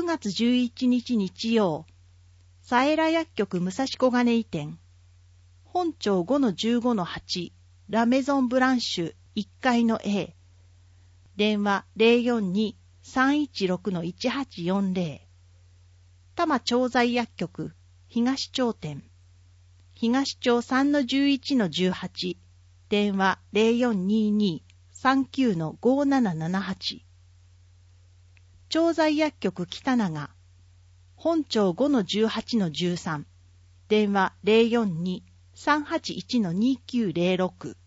9月11日日曜、佐永薬局武蔵小金井店、本町 5-15-8、ラメゾンブランシュ1階の A、電話 042-316-1840、多摩調剤薬局東町店、東町 3-11-18、電話 0422-39-5778、調剤薬局北長、本町 5-18-13、電話 042-381-2906、